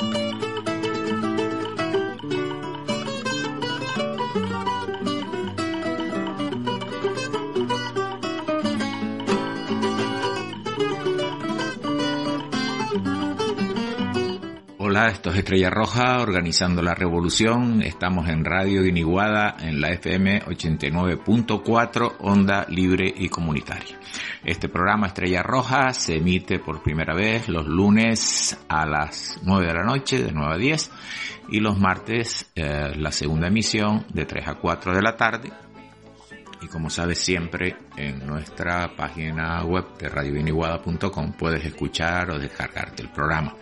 Hola, esto es Estrella Roja, organizando la revolución. Estamos en Radio Guiniguada, en la FM 89.4, onda libre y comunitaria. Este programa Estrella Roja se emite por primera vez los lunes a las 9 de la noche, de 9 a 10, y los martes la segunda emisión de 3 a 4 de la tarde. Y como sabes, siempre en nuestra página web de radioguiniguada.com puedes escuchar o descargarte el programa.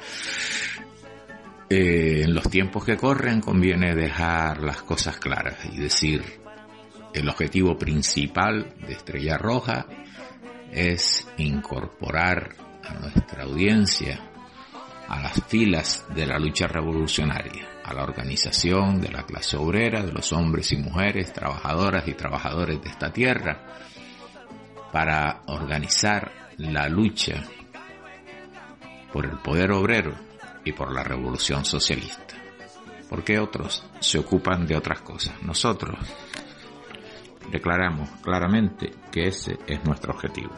En los tiempos que corren conviene dejar las cosas claras y decir: el objetivo principal de Estrella Roja es incorporar a nuestra audiencia a las filas de la lucha revolucionaria, a la organización de la clase obrera, de los hombres y mujeres, trabajadoras y trabajadores de esta tierra, para organizar la lucha por el poder obrero y por la revolución socialista. Porque otros se ocupan de otras cosas. Nosotros declaramos claramente que ese es nuestro objetivo.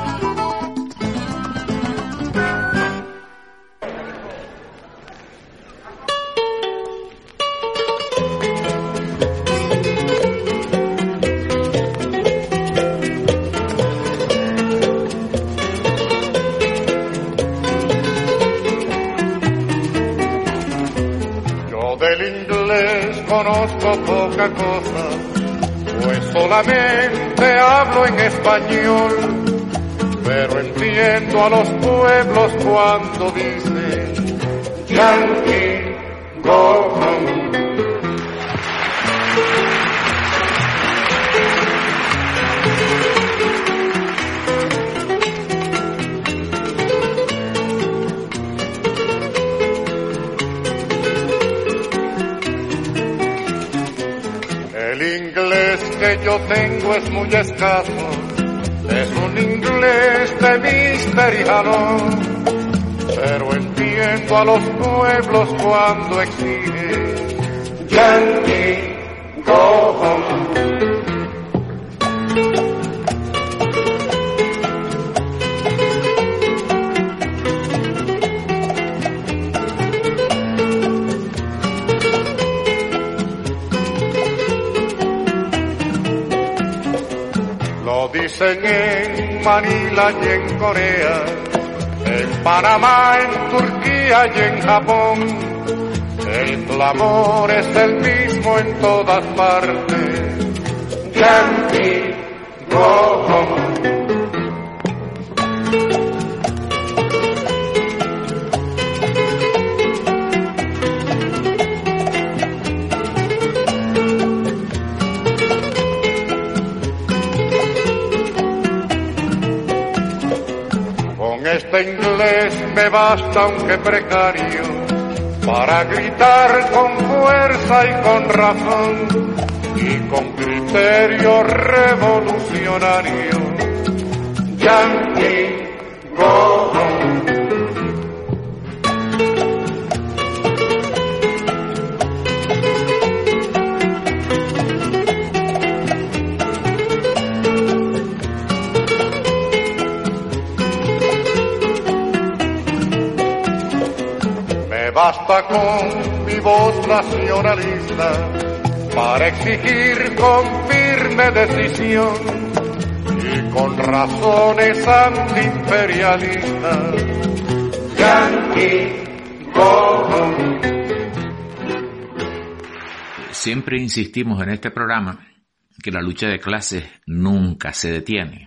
Conozco poca cosa, pues solamente hablo en español, pero entiendo a los pueblos cuando dicen Yankee, go home. El inglés que yo tengo es muy escaso, es un inglés de mister y jalón, pero entiendo a los pueblos cuando exigen Yankee, go home. Dicen en Manila y en Corea, en Panamá, en Turquía y en Japón, el clamor es el mismo en todas partes. Yankee, go home. Este inglés me basta, aunque precario, para gritar con fuerza y con razón y con criterio revolucionario. Yankee, go home. Basta con mi voz nacionalista para exigir con firme decisión y con razones antiimperialistas. Yankee, go home. Siempre insistimos en este programa que la lucha de clases nunca se detiene.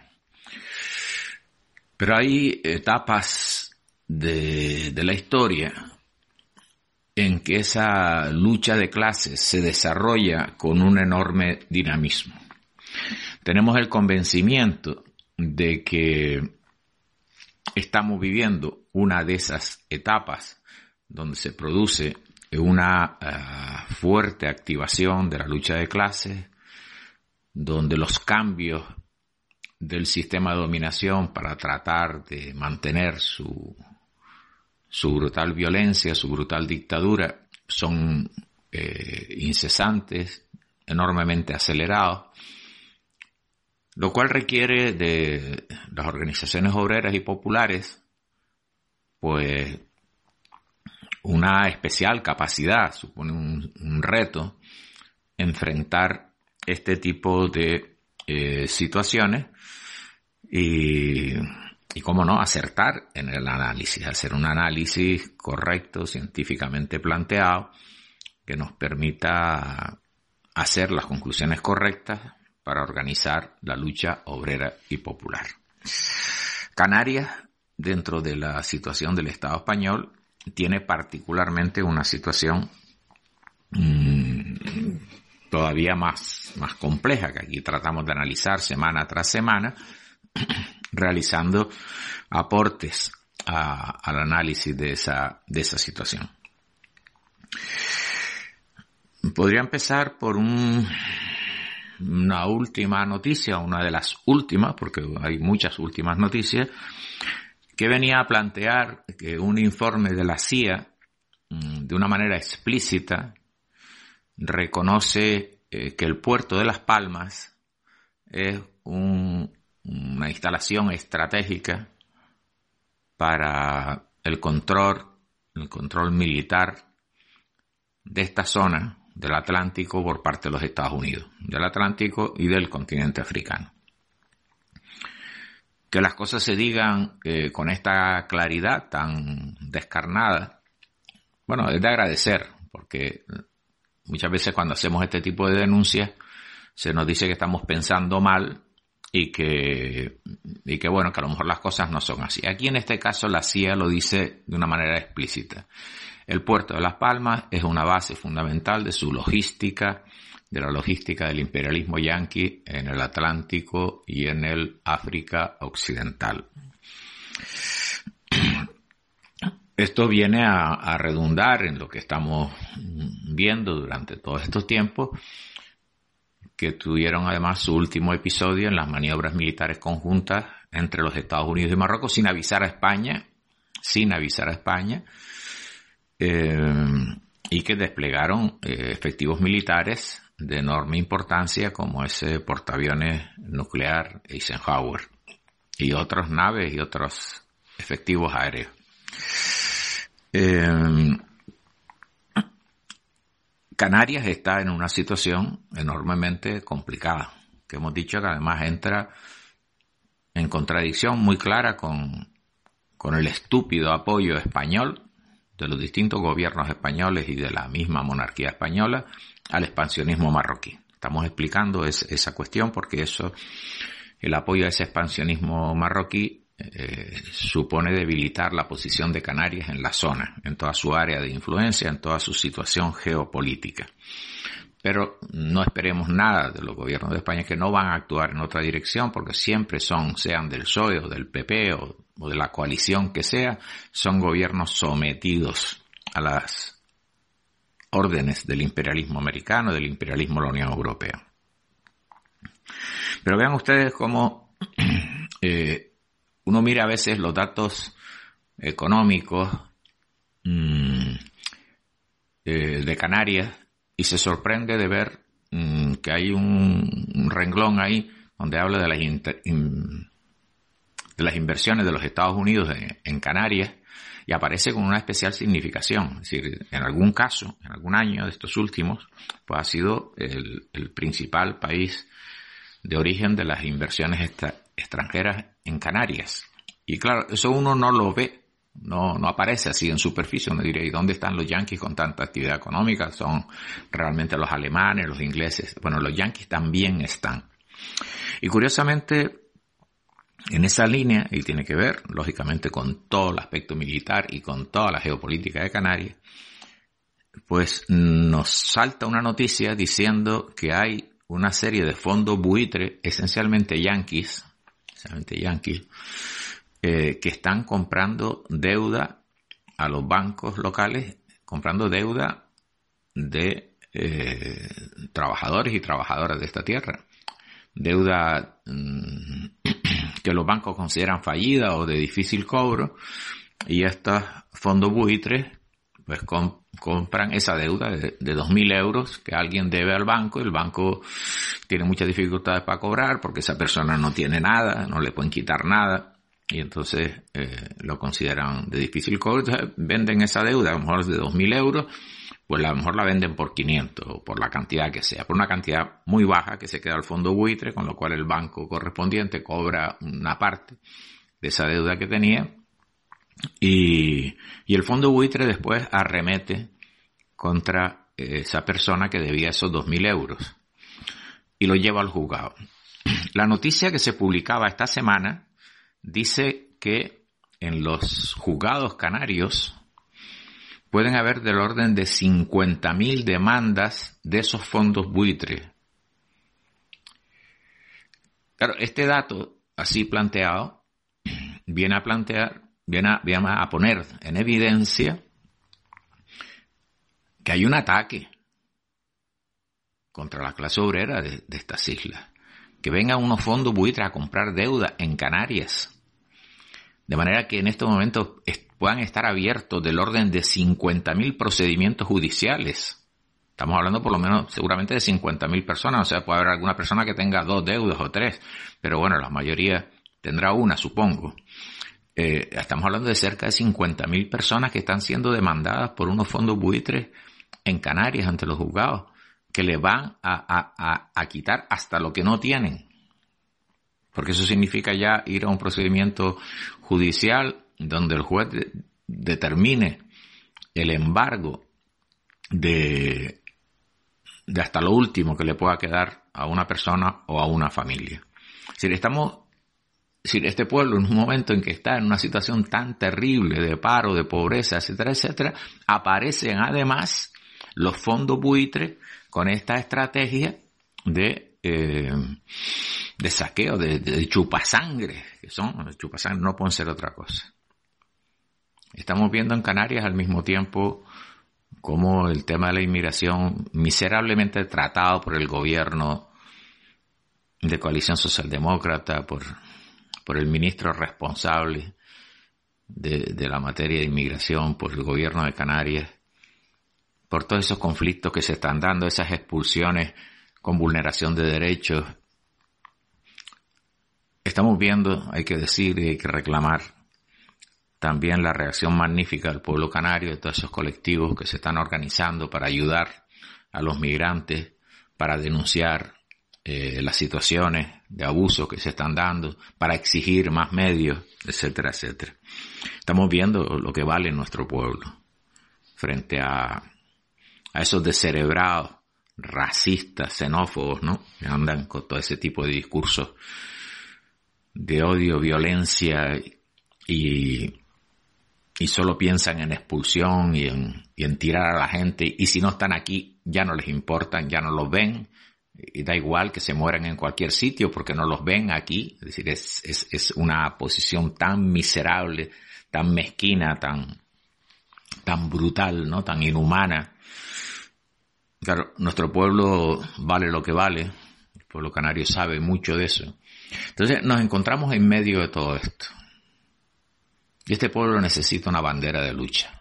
Pero hay etapas de la historia en que esa lucha de clases se desarrolla con un enorme dinamismo. Tenemos el convencimiento de que estamos viviendo una de esas etapas donde se produce una fuerte activación de la lucha de clases, donde los cambios del sistema de dominación para tratar de mantener su su brutal violencia, su brutal dictadura son incesantes, enormemente acelerados, lo cual requiere de las organizaciones obreras y populares pues una especial capacidad, supone un reto enfrentar este tipo de situaciones y cómo no, acertar en el análisis, hacer un análisis correcto, científicamente planteado, que nos permita hacer las conclusiones correctas para organizar la lucha obrera y popular. Canarias, dentro de la situación del Estado español, tiene particularmente una situación todavía más compleja, que aquí tratamos de analizar semana tras semana, realizando aportes al análisis de esa situación. Podría empezar por una última noticia, una de las últimas, porque hay muchas últimas noticias, que venía a plantear que un informe de la CIA, de una manera explícita, reconoce que el puerto de Las Palmas es una instalación estratégica para el control militar de esta zona del Atlántico por parte de los Estados Unidos, del Atlántico y del continente africano. Que las cosas se digan con esta claridad tan descarnada, bueno, es de agradecer, porque muchas veces cuando hacemos este tipo de denuncias se nos dice que estamos pensando mal y que bueno, que a lo mejor las cosas no son así. Aquí en este caso la CIA lo dice de una manera explícita. El puerto de Las Palmas es una base fundamental de su logística, de la logística del imperialismo yanqui en el Atlántico y en el África Occidental. Esto viene a redundar en lo que estamos viendo durante todos estos tiempos, que tuvieron además su último episodio en las maniobras militares conjuntas entre los Estados Unidos y Marruecos sin avisar a España, y que desplegaron efectivos militares de enorme importancia como ese portaaviones nuclear Eisenhower y otras naves y otros efectivos aéreos. Canarias está en una situación enormemente complicada, que hemos dicho que además entra en contradicción muy clara con el estúpido apoyo español de los distintos gobiernos españoles y de la misma monarquía española al expansionismo marroquí. Estamos explicando esa cuestión porque el apoyo a ese expansionismo marroquí supone debilitar la posición de Canarias en la zona, en toda su área de influencia, en toda su situación geopolítica. Pero no esperemos nada de los gobiernos de España, que no van a actuar en otra dirección, porque siempre sean del PSOE o del PP o de la coalición que sea, son gobiernos sometidos a las órdenes del imperialismo americano, del imperialismo de la Unión Europea. Pero vean ustedes cómo uno mira a veces los datos económicos de Canarias y se sorprende de ver que hay un renglón ahí donde habla de las inversiones de los Estados Unidos en Canarias, y aparece con una especial significación. Es decir, en algún caso, en algún año de estos últimos, pues ha sido el principal país de origen de las inversiones extranjeras en Canarias. Y claro, eso uno no lo ve, no aparece así en superficie. Uno diría, ¿y dónde están los yanquis con tanta actividad económica? Son realmente los alemanes, los ingleses. Bueno, los yanquis también están. Y curiosamente, en esa línea, y tiene que ver, lógicamente, con todo el aspecto militar y con toda la geopolítica de Canarias, pues nos salta una noticia diciendo que hay una serie de fondos buitre, esencialmente yanquis, que están comprando deuda a los bancos locales, comprando deuda de trabajadores y trabajadoras de esta tierra. Deuda que los bancos consideran fallida o de difícil cobro, Y estos fondos buitres pues compran esa deuda de 2.000 euros que alguien debe al banco, y el banco tiene muchas dificultades para cobrar porque esa persona no tiene nada, no le pueden quitar nada, y entonces lo consideran de difícil cobro. Entonces venden esa deuda, a lo mejor de 2.000 euros, pues a lo mejor la venden por 500 o por la cantidad que sea, por una cantidad muy baja que se queda al fondo buitre, con lo cual el banco correspondiente cobra una parte de esa deuda que tenía, y el fondo buitre después arremete contra esa persona que debía esos 2.000 euros y lo lleva al juzgado. La noticia que se publicaba esta semana dice que en los juzgados canarios pueden haber del orden de 50.000 demandas de esos fondos buitres. Claro, este dato así planteado viene a poner en evidencia que hay un ataque contra la clase obrera de estas islas. Que vengan unos fondos buitres a comprar deuda en Canarias, de manera que en estos momentos puedan estar abiertos del orden de 50.000 procedimientos judiciales. Estamos hablando por lo menos seguramente de 50.000 personas, o sea, puede haber alguna persona que tenga 2 deudas o 3, pero bueno, la mayoría tendrá una, supongo. Estamos hablando de cerca de 50.000 personas que están siendo demandadas por unos fondos buitres en Canarias ante los juzgados, que le van a quitar hasta lo que no tienen. Porque eso significa ya ir a un procedimiento judicial donde el juez determine el embargo de hasta lo último que le pueda quedar a una persona o a una familia. Este pueblo, en un momento en que está en una situación tan terrible de paro, de pobreza, etcétera, etcétera, aparecen además los fondos buitres con esta estrategia de saqueo, de chupasangre, que son chupasangre, no pueden ser otra cosa. Estamos viendo en Canarias al mismo tiempo como el tema de la inmigración, miserablemente tratado por el gobierno de coalición socialdemócrata, por el ministro responsable de la materia de inmigración, por el gobierno de Canarias, por todos esos conflictos que se están dando, esas expulsiones con vulneración de derechos. Estamos viendo, hay que decir y hay que reclamar también la reacción magnífica del pueblo canario, de todos esos colectivos que se están organizando para ayudar a los migrantes, para denunciar las situaciones de abuso que se están dando, para exigir más medios, etcétera, etcétera. Estamos viendo lo que vale nuestro pueblo frente a esos descerebrados, racistas, xenófobos, ¿no? Que andan con todo ese tipo de discursos de odio, violencia y solo piensan en expulsión y en tirar a la gente, y si no están aquí ya no les importan, ya no los ven, y da igual que se mueran en cualquier sitio porque no los ven aquí. Es decir, es una posición tan miserable, tan mezquina, tan brutal, ¿no? Tan inhumana. Claro, nuestro pueblo vale lo que vale, el pueblo canario sabe mucho de eso. Entonces nos encontramos en medio de todo esto. Y este pueblo necesita una bandera de lucha.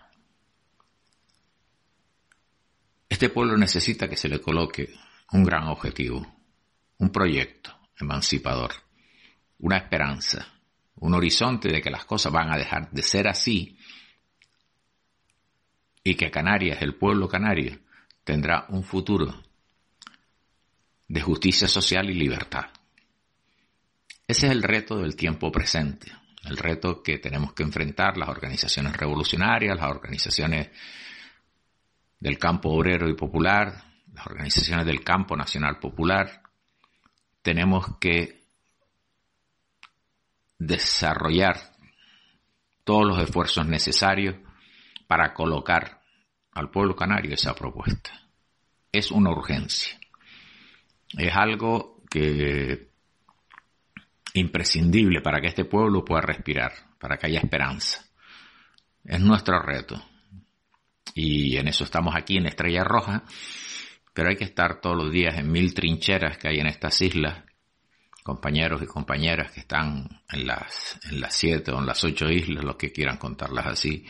Este pueblo necesita que se le coloque un gran objetivo, un proyecto emancipador, una esperanza, un horizonte de que las cosas van a dejar de ser así y que Canarias, el pueblo canario, tendrá un futuro de justicia social y libertad. Ese es el reto del tiempo presente, el reto que tenemos que enfrentar las organizaciones revolucionarias, las organizaciones del campo obrero y popular, las organizaciones del campo nacional popular. Tenemos que desarrollar todos los esfuerzos necesarios para colocar al pueblo canario esa propuesta. Es una urgencia. Es algo que imprescindible para que este pueblo pueda respirar, para que haya esperanza. Es nuestro reto. Y en eso estamos aquí en Estrella Roja, pero hay que estar todos los días en 1000 trincheras que hay en estas islas, compañeros y compañeras que están en las 7 o en las 8 islas, los que quieran contarlas así,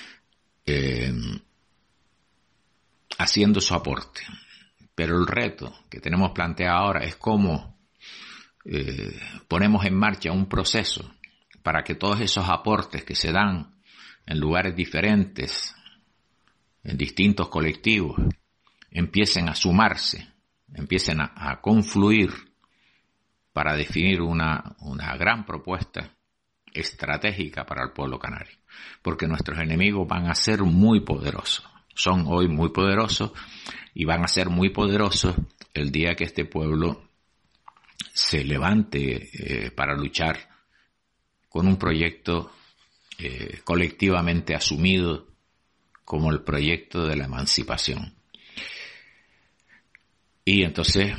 haciendo su aporte. Pero el reto que tenemos planteado ahora es cómo ponemos en marcha un proceso para que todos esos aportes que se dan en lugares diferentes, en distintos colectivos, empiecen a sumarse, empiecen a confluir para definir una gran propuesta estratégica para el pueblo canario. Porque nuestros enemigos van a ser muy poderosos, son hoy muy poderosos y van a ser muy poderosos el día que este pueblo se levante para luchar con un proyecto colectivamente asumido como el proyecto de la emancipación. Y entonces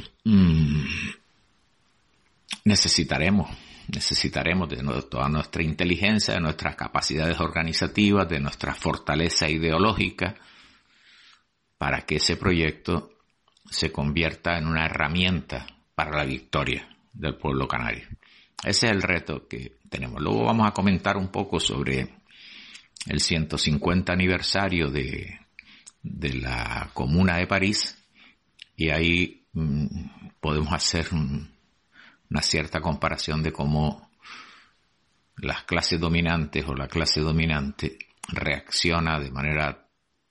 necesitaremos de toda nuestra inteligencia, de nuestras capacidades organizativas, de nuestra fortaleza ideológica, para que ese proyecto se convierta en una herramienta para la victoria del pueblo canario. Ese es el reto que tenemos. Luego vamos a comentar un poco sobre el 150 aniversario de la Comuna de París, y ahí podemos hacer una cierta comparación de cómo las clases dominantes o la clase dominante reacciona de manera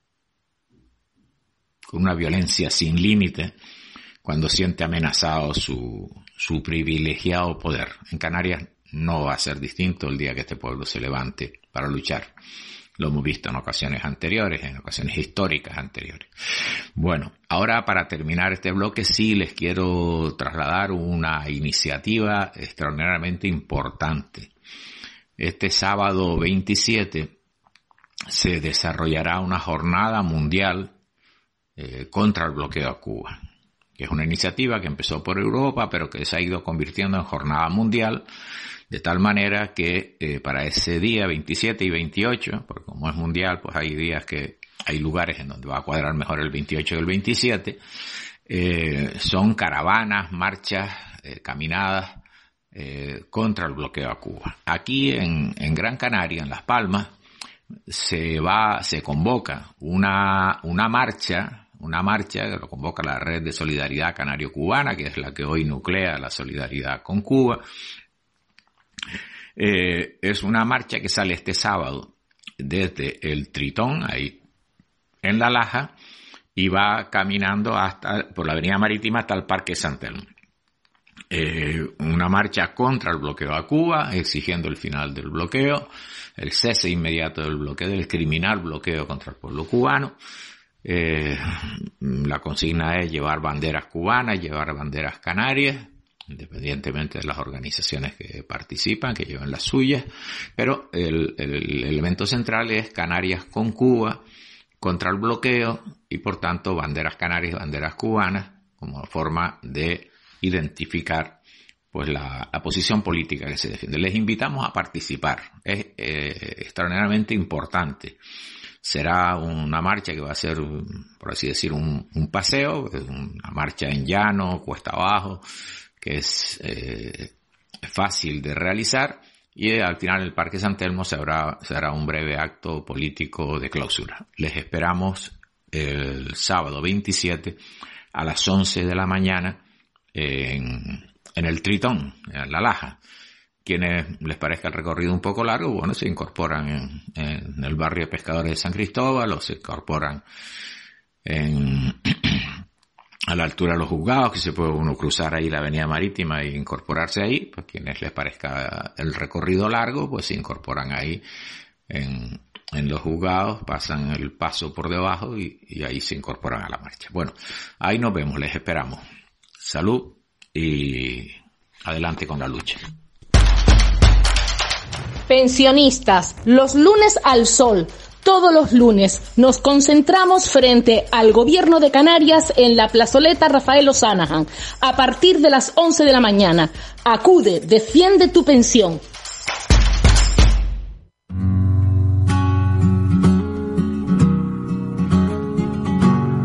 con una violencia sin límite cuando siente amenazado su privilegiado poder. En Canarias no va a ser distinto el día que este pueblo se levante para luchar. Lo hemos visto en ocasiones anteriores, en ocasiones históricas anteriores. Bueno, ahora para terminar este bloque sí les quiero trasladar una iniciativa extraordinariamente importante. Este sábado 27 se desarrollará una jornada mundial contra el bloqueo a Cuba, que es una iniciativa que empezó por Europa, pero que se ha ido convirtiendo en jornada mundial, de tal manera que para ese día 27 y 28, porque como es mundial, pues hay días que hay lugares en donde va a cuadrar mejor el 28 y el 27, son caravanas, marchas, caminadas contra el bloqueo a Cuba. Aquí en Gran Canaria, en Las Palmas, se convoca una marcha que lo convoca la Red de Solidaridad Canario-Cubana, que es la que hoy nuclea la solidaridad con Cuba. Es una marcha que sale este sábado desde el Tritón, ahí en La Laja, y va caminando por la avenida Marítima hasta el Parque San Telmo. Una marcha contra el bloqueo a Cuba, exigiendo el final del bloqueo, el cese inmediato del bloqueo, del criminal bloqueo contra el pueblo cubano. La consigna es llevar banderas cubanas, llevar banderas canarias, independientemente de las organizaciones que participan, que llevan las suyas, pero el elemento central es Canarias con Cuba contra el bloqueo y por tanto banderas canarias y banderas cubanas como forma de identificar pues la posición política que se defiende. Les invitamos a participar, es extraordinariamente importante. Será una marcha que va a ser, por así decir, un paseo, una marcha en llano, cuesta abajo, que es fácil de realizar, y al final en el Parque San Telmo se hará un breve acto político de clausura. Les esperamos el sábado 27 a las 11 de la mañana en el Tritón, en La Laja. Quienes les parezca el recorrido un poco largo, bueno, se incorporan en el barrio de Pescadores de San Cristóbal o se incorporan a la altura de los Juzgados, que se puede uno cruzar ahí la avenida Marítima e incorporarse ahí. Pues quienes les parezca el recorrido largo, pues se incorporan ahí en los Juzgados, pasan el paso por debajo y ahí se incorporan a la marcha. Bueno, ahí nos vemos, les esperamos. Salud y adelante con la lucha. Pensionistas, los lunes al sol, todos los lunes, nos concentramos frente al Gobierno de Canarias en la plazoleta Rafael O'Sanahan, a partir de las 11 de la mañana. Acude, defiende tu pensión.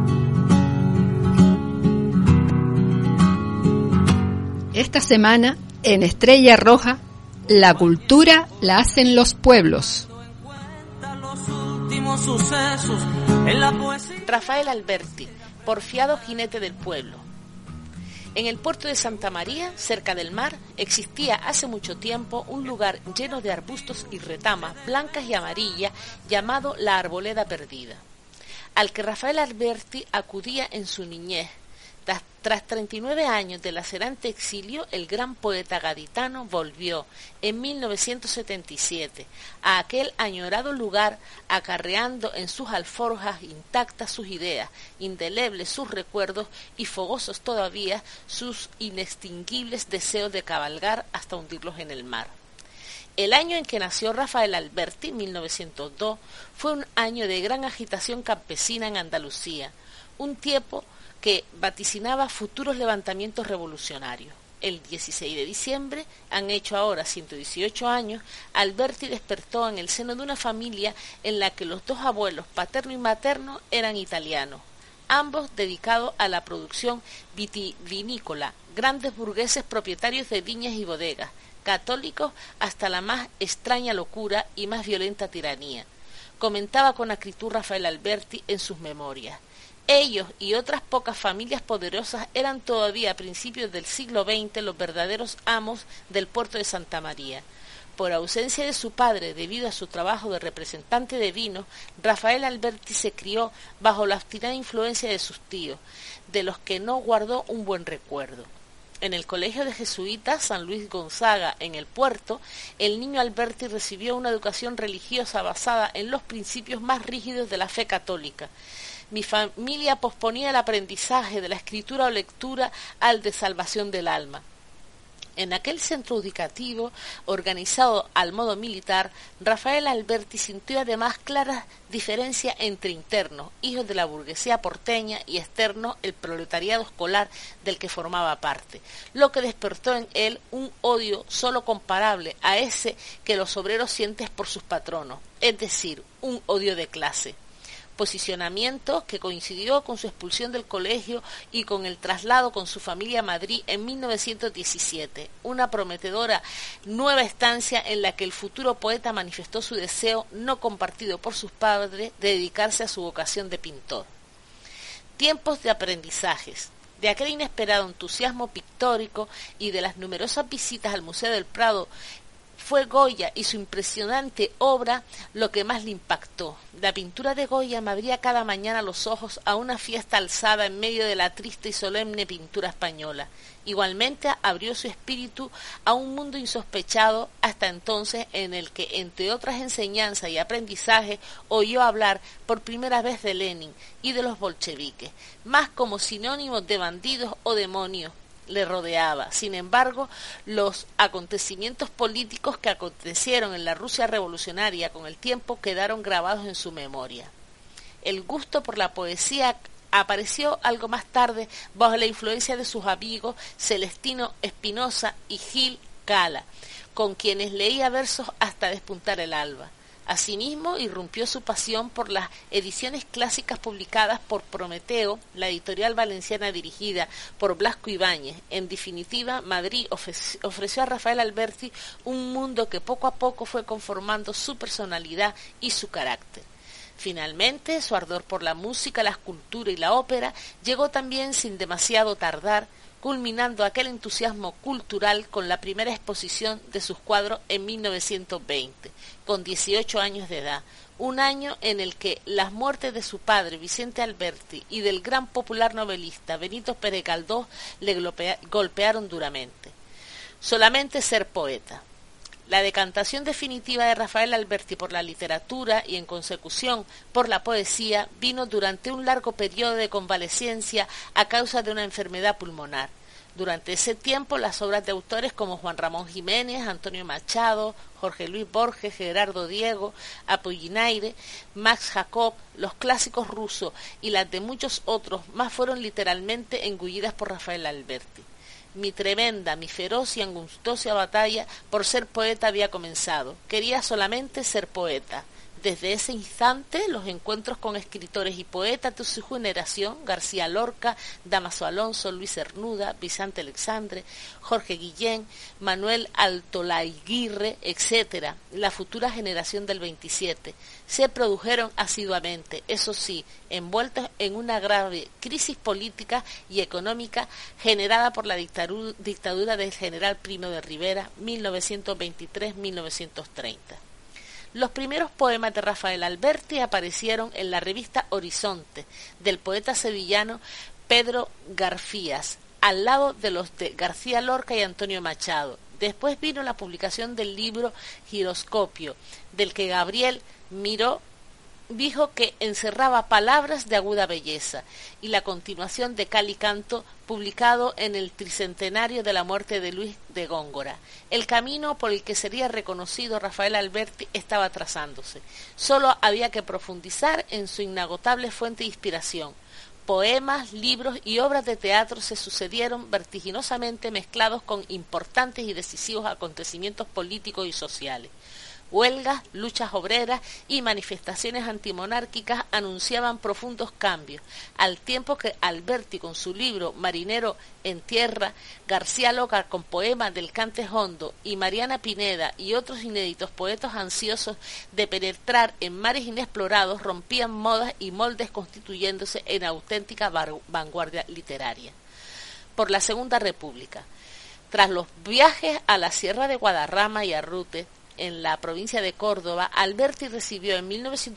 Esta semana En Estrella Roja, la cultura la hacen los pueblos. Rafael Alberti, porfiado jinete del pueblo. En el puerto de Santa María, cerca del mar, existía hace mucho tiempo un lugar lleno de arbustos y retamas blancas y amarillas llamado la Arboleda Perdida, al que Rafael Alberti acudía en su niñez. Tras 39 años de lacerante exilio, el gran poeta gaditano volvió en 1977 a aquel añorado lugar, acarreando en sus alforjas intactas sus ideas, indelebles sus recuerdos y fogosos todavía sus inextinguibles deseos de cabalgar hasta hundirlos en el mar. El año en que nació Rafael Alberti, 1902, fue un año de gran agitación campesina en Andalucía, un tiempo que vaticinaba futuros levantamientos revolucionarios. El 16 de diciembre, han hecho ahora 118 años, Alberti despertó en el seno de una familia en la que los dos abuelos, paterno y materno, eran italianos, ambos dedicados a la producción vitivinícola, grandes burgueses propietarios de viñas y bodegas, católicos hasta la más extraña locura y más violenta tiranía. Comentaba con acritud Rafael Alberti en sus memorias. Ellos y otras pocas familias poderosas eran todavía a principios del siglo XX los verdaderos amos del puerto de Santa María. Por ausencia de su padre debido a su trabajo de representante de vinos, Rafael Alberti se crió bajo la obstinada influencia de sus tíos, de los que no guardó un buen recuerdo. En el colegio de jesuitas San Luis Gonzaga, en el puerto, el niño Alberti recibió una educación religiosa basada en los principios más rígidos de la fe católica. Mi familia posponía el aprendizaje de la escritura o lectura al de salvación del alma. En aquel centro educativo, organizado al modo militar, Rafael Alberti sintió además claras diferencias entre internos, hijos de la burguesía porteña, y externos, el proletariado escolar del que formaba parte, lo que despertó en él un odio solo comparable a ese que los obreros sienten por sus patronos, es decir, un odio de clase. Posicionamiento que coincidió con su expulsión del colegio y con el traslado con su familia a Madrid en 1917, una prometedora nueva estancia en la que el futuro poeta manifestó su deseo, no compartido por sus padres, de dedicarse a su vocación de pintor. Tiempos de aprendizajes. De aquel inesperado entusiasmo pictórico y de las numerosas visitas al Museo del Prado, fue Goya y su impresionante obra lo que más le impactó. La pintura de Goya me abría cada mañana los ojos a una fiesta alzada en medio de la triste y solemne pintura española. Igualmente abrió su espíritu a un mundo insospechado hasta entonces, en el que, entre otras enseñanzas y aprendizajes, oyó hablar por primera vez de Lenin y de los bolcheviques, más como sinónimos de bandidos o demonios. Le rodeaba. Sin embargo, los acontecimientos políticos que acontecieron en la Rusia revolucionaria con el tiempo quedaron grabados en su memoria. El gusto por la poesía apareció algo más tarde bajo la influencia de sus amigos Celestino Espinosa y Gil Cala, con quienes leía versos hasta despuntar el alba. Asimismo, irrumpió su pasión por las ediciones clásicas publicadas por Prometeo, la editorial valenciana dirigida por Blasco Ibáñez. En definitiva, Madrid ofreció a Rafael Alberti un mundo que poco a poco fue conformando su personalidad y su carácter. Finalmente, su ardor por la música, la escultura y la ópera llegó también sin demasiado tardar, culminando aquel entusiasmo cultural con la primera exposición de sus cuadros en 1920, con 18 años de edad, un año en el que las muertes de su padre Vicente Alberti y del gran popular novelista Benito Pérez Galdós le golpearon duramente. Solamente ser poeta. La decantación definitiva de Rafael Alberti por la literatura y, en consecución, por la poesía, vino durante un largo periodo de convalecencia a causa de una enfermedad pulmonar. Durante ese tiempo, las obras de autores como Juan Ramón Jiménez, Antonio Machado, Jorge Luis Borges, Gerardo Diego, Apollinaire, Max Jacob, los clásicos rusos y las de muchos otros más fueron literalmente engullidas por Rafael Alberti. Mi tremenda, mi feroz y angustiosa batalla por ser poeta había comenzado. Quería solamente ser poeta. Desde ese instante, los encuentros con escritores y poetas de su generación, García Lorca, Dámaso Alonso, Luis Cernuda, Vicente Alexandre, Jorge Guillén, Manuel Altolaguirre, etc., la futura generación del 27, se produjeron asiduamente, eso sí, envueltos en una grave crisis política y económica generada por la dictadura del general Primo de Rivera, 1923-1930. Los primeros poemas de Rafael Alberti aparecieron en la revista Horizonte, del poeta sevillano Pedro Garfías, al lado de los de García Lorca y Antonio Machado. Después vino la publicación del libro Giroscopio, del que Gabriel Miró dijo que encerraba palabras de aguda belleza, y la continuación de Cal y Canto, publicado en el tricentenario de la muerte de Luis de Góngora. El camino por el que sería reconocido Rafael Alberti estaba trazándose. Solo había que profundizar en su inagotable fuente de inspiración. Poemas, libros y obras de teatro se sucedieron vertiginosamente mezclados con importantes y decisivos acontecimientos políticos y sociales. Huelgas, luchas obreras y manifestaciones antimonárquicas anunciaban profundos cambios, al tiempo que Alberti con su libro Marinero en Tierra, García Lorca con poemas del Cante Hondo y Mariana Pineda y otros inéditos poetas ansiosos de penetrar en mares inexplorados rompían modas y moldes constituyéndose en auténtica vanguardia literaria. Por la Segunda República. Tras los viajes a la Sierra de Guadarrama y Arrute, en la provincia de Córdoba, Alberti recibió en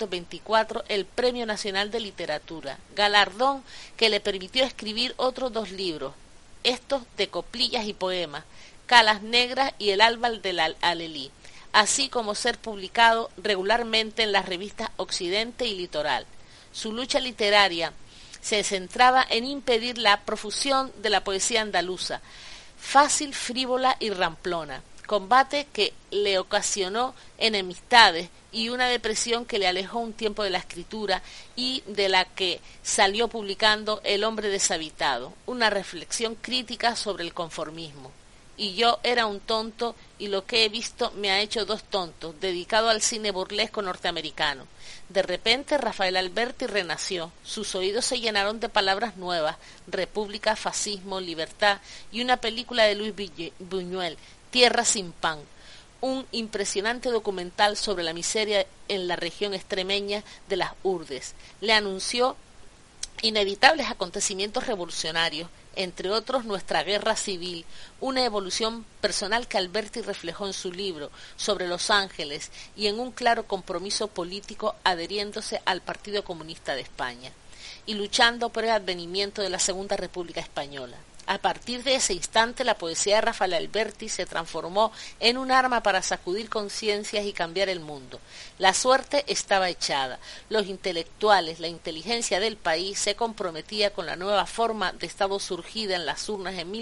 1924 el Premio Nacional de Literatura, galardón que le permitió escribir otros 2 libros, estos de coplillas y poemas, Calas Negras y El Alba del Alelí, así como ser publicado regularmente en las revistas Occidente y Litoral. Su lucha literaria se centraba en impedir la profusión de la poesía andaluza, fácil, frívola y ramplona, combate que le ocasionó enemistades y una depresión que le alejó un tiempo de la escritura y de la que salió publicando El hombre deshabitado, una reflexión crítica sobre el conformismo. Y yo era un tonto y lo que he visto me ha hecho 2 tontos, dedicado al cine burlesco norteamericano. De repente Rafael Alberti renació, sus oídos se llenaron de palabras nuevas, república, fascismo, libertad y una película de Luis Buñuel, Tierra sin pan, un impresionante documental sobre la miseria en la región extremeña de las Urdes. Le anunció inevitables acontecimientos revolucionarios, entre otros nuestra guerra civil, una evolución personal que Alberti reflejó en su libro sobre Los Ángeles y en un claro compromiso político adheriéndose al Partido Comunista de España y luchando por el advenimiento de la Segunda República Española. A partir de ese instante, la poesía de Rafael Alberti se transformó en un arma para sacudir conciencias y cambiar el mundo. La suerte estaba echada. Los intelectuales, la inteligencia del país se comprometía con la nueva forma de Estado surgida en las urnas en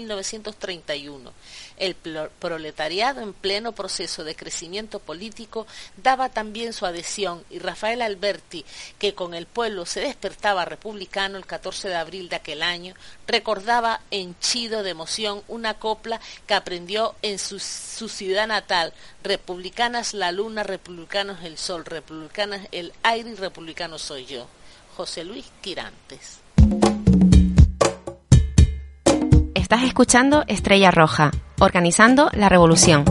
1931. El proletariado, en pleno proceso de crecimiento político, daba también su adhesión, y Rafael Alberti, que con el pueblo se despertaba republicano el 14 de abril de aquel año, recordaba henchido de emoción una copla que aprendió en su ciudad natal: republicanas la luna, republicanos el sol, republicanas el aire y republicano soy yo. José Luis Tirantes. Estás escuchando Estrella Roja, organizando la revolución.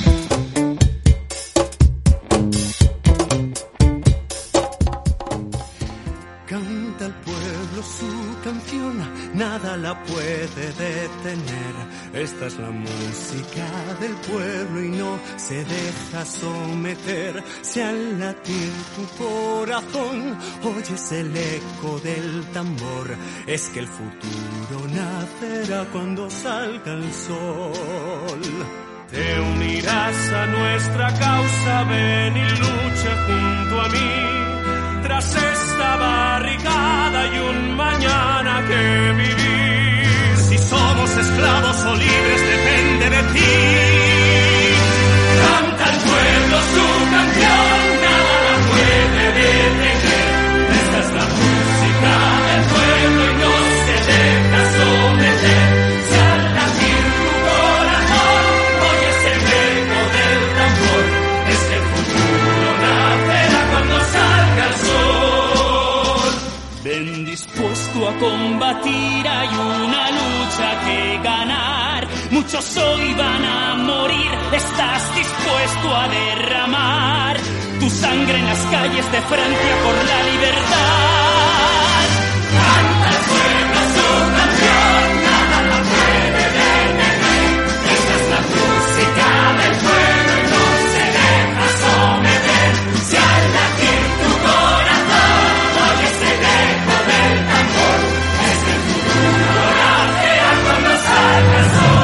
Canta el pueblo su canción, nada la puede detener. Esta es la música del pueblo y no se deja someter. Si al latir tu corazón oyes el eco del tambor, es que el futuro nacerá cuando salga el sol. Te unirás a nuestra causa, ven y lucha junto a mí. Tras esta barricada hay un mañana que vivir. Si somos esclavos o libres depende de ti. Canta el pueblo su canción, nada la puede detener. Esta es la música del pueblo y no se deja someter. Si al latir tu corazón oyes el eco del tambor, es que el futuro nacerá cuando Ven dispuesto a combatir, hay una lucha que ganar. Muchos hoy van a morir, estás dispuesto a derramar tu sangre en las calles de Francia por la libertad. Canta el pueblo su canción, nada la puede detener. Esta es la música del pueblo y no se deja someter. Si al latir tu corazón oyes el eco del tambor, desde el futuro nacerá cuando salga el sol.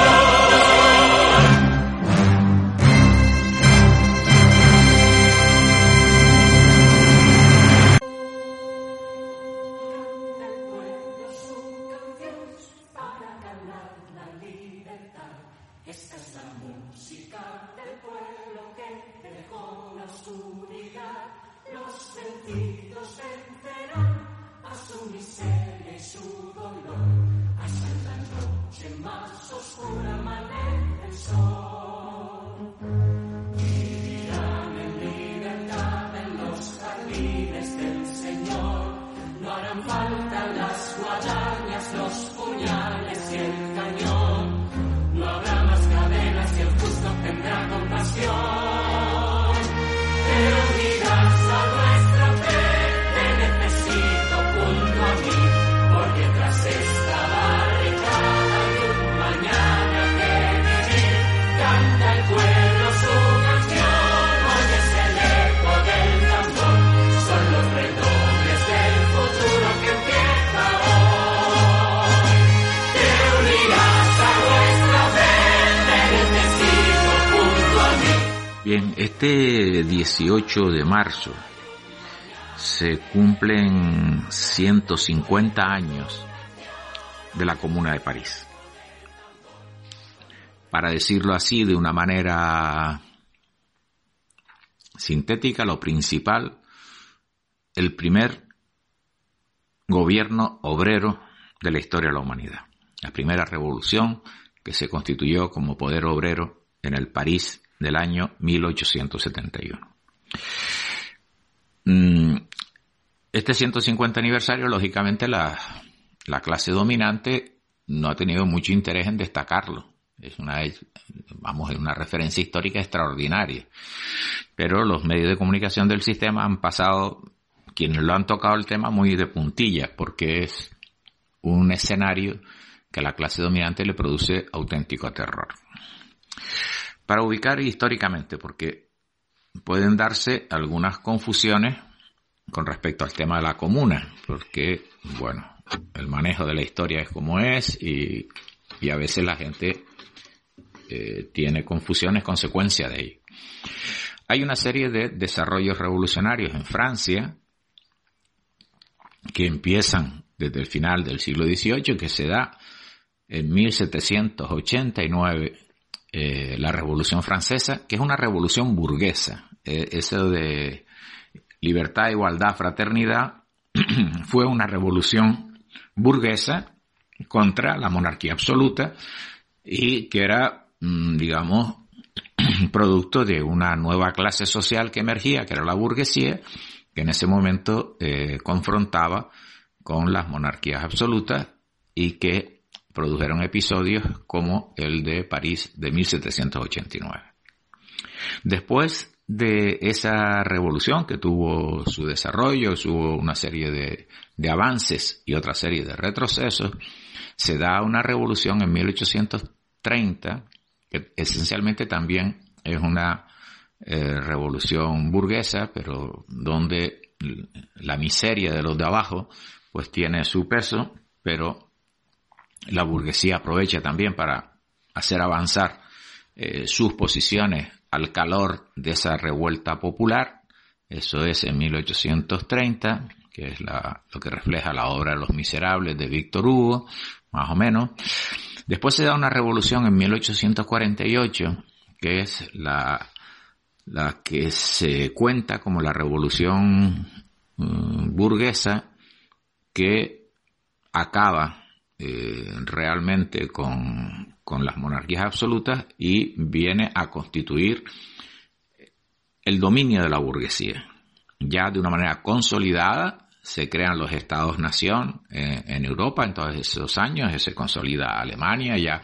Esta es la música del pueblo que dejó la oscuridad. Los sentidos vencerán a su miseria y su dolor. Hasta en la noche más oscura amanece el sol. Vivirán en libertad en los jardines del Señor. No harán falta las guadañas, los puñales y el cañón. No habrá más cadenas y el justo tendrá compasión. Te unirás a nuestra fe, te necesito junto a mí, porque tras esta barricada hay un mañana que vivir. Canta el pueblo su canción, oyes el eco del tambor. Son los redobles del futuro que empieza hoy. Te unirás a nuestra fe, te necesito junto a mí. Bien, este 18 de marzo se cumplen 150 años de la Comuna de París. Para decirlo así de una manera sintética, lo principal, el primer gobierno obrero de la historia de la humanidad. La primera revolución que se constituyó como poder obrero en el París del año 1871. Este 150 aniversario, lógicamente, la clase dominante no ha tenido mucho interés en destacarlo. Es una referencia histórica extraordinaria. Pero los medios de comunicación del sistema han pasado, quienes lo han tocado el tema, muy de puntillas, porque es un escenario que a la clase dominante le produce auténtico terror. Para ubicar históricamente, porque pueden darse algunas confusiones con respecto al tema de la comuna, porque, bueno, el manejo de la historia es como es y a veces la gente tiene confusiones consecuencia de ello. Hay una serie de desarrollos revolucionarios en Francia que empiezan desde el final del siglo XVIII, que se da en 1789, la Revolución Francesa, que es una revolución burguesa. Eso de libertad, igualdad, fraternidad, fue una revolución burguesa contra la monarquía absoluta y que era, digamos, producto de una nueva clase social que emergía, que era la burguesía, que en ese momento confrontaba con las monarquías absolutas y que produjeron episodios como el de París de 1789. Después de esa revolución que tuvo su desarrollo, hubo una serie de avances y otra serie de retrocesos, se da una revolución en 1830, que esencialmente también es una revolución burguesa, pero donde la miseria de los de abajo pues tiene su peso, pero la burguesía aprovecha también para hacer avanzar sus posiciones al calor de esa revuelta popular. Eso es en 1830, que es lo que refleja la obra de Los Miserables de Víctor Hugo, más o menos. Después se da una revolución en 1848, que es la que se cuenta como la revolución burguesa, que acaba realmente con las monarquías absolutas y viene a constituir el dominio de la burguesía, ya de una manera consolidada, se crean los Estados-nación en Europa en todos esos años, se consolida Alemania ya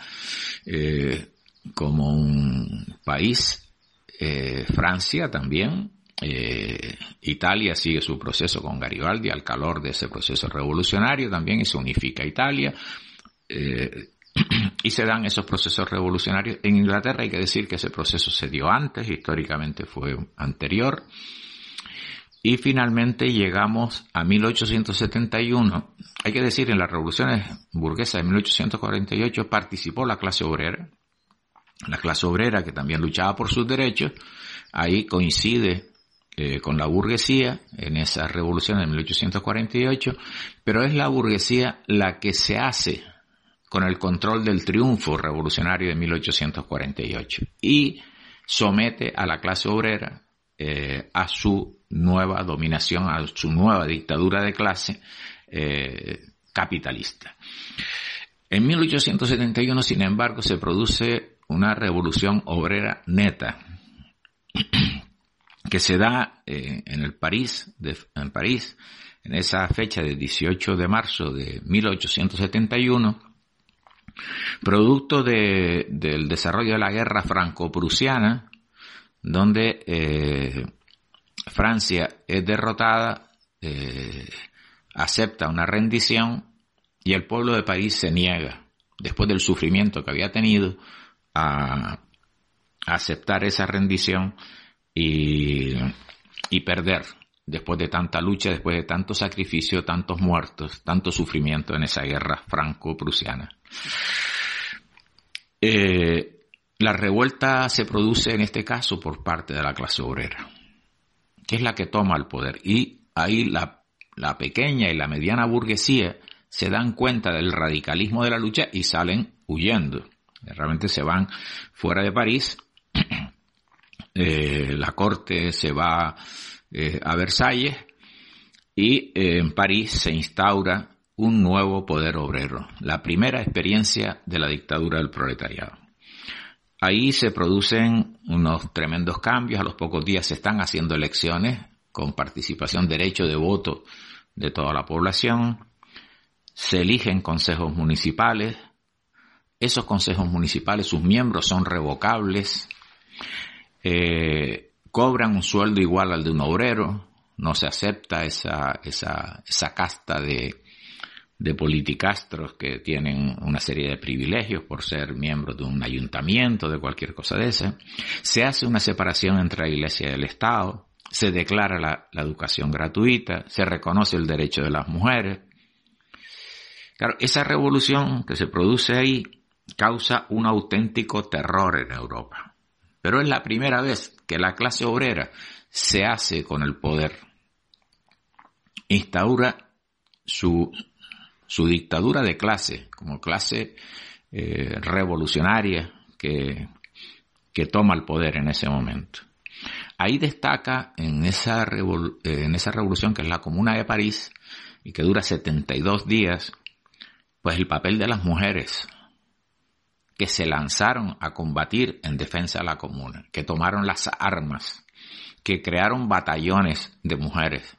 como un país, Francia también, Italia sigue su proceso con Garibaldi al calor de ese proceso revolucionario también, y se unifica Italia, y se dan esos procesos revolucionarios. En Inglaterra hay que decir que ese proceso se dio antes, históricamente fue anterior, y finalmente llegamos a 1871. Hay que decir, en las revoluciones burguesas de 1848 participó la clase obrera que también luchaba por sus derechos. Ahí coincide con la burguesía en esa revolución de 1848, pero es la burguesía la que se hace con el control del triunfo revolucionario de 1848 y somete a la clase obrera a su nueva dominación, a su nueva dictadura de clase capitalista. En 1871, sin embargo, se produce una revolución obrera neta que se da en París, en esa fecha del 18 de marzo de 1871, producto del desarrollo de la guerra franco-prusiana, donde Francia es derrotada, acepta una rendición y el pueblo de París se niega, después del sufrimiento que había tenido, a aceptar esa rendición y perder, después de tanta lucha, después de tanto sacrificio, tantos muertos, tanto sufrimiento en esa guerra franco-prusiana. La revuelta se produce en este caso por parte de la clase obrera, que es la que toma el poder, y ahí la pequeña y la mediana burguesía se dan cuenta del radicalismo de la lucha y salen huyendo. Realmente se van fuera de París. La corte se va a Versalles y en París se instaura un nuevo poder obrero, la primera experiencia de la dictadura del proletariado. Ahí se producen unos tremendos cambios. A los pocos días se están haciendo elecciones con participación, derecho de voto de toda la población. Se eligen consejos municipales. Esos consejos municipales, sus miembros son revocables. Cobran un sueldo igual al de un obrero. No se acepta esa casta de politicastros que tienen una serie de privilegios por ser miembros de un ayuntamiento, de cualquier cosa de esa. Se hace una separación entre la Iglesia y el Estado. Se declara la educación gratuita. Se reconoce el derecho de las mujeres. Claro, esa revolución que se produce ahí causa un auténtico terror en Europa. Pero es la primera vez que la clase obrera se hace con el poder. Instaura su dictadura de clase, como clase revolucionaria que toma el poder en ese momento. Ahí destaca en esa revolución, que es la Comuna de París, y que dura 72 días, pues el papel de las mujeres que se lanzaron a combatir en defensa de la Comuna, que tomaron las armas, que crearon batallones de mujeres,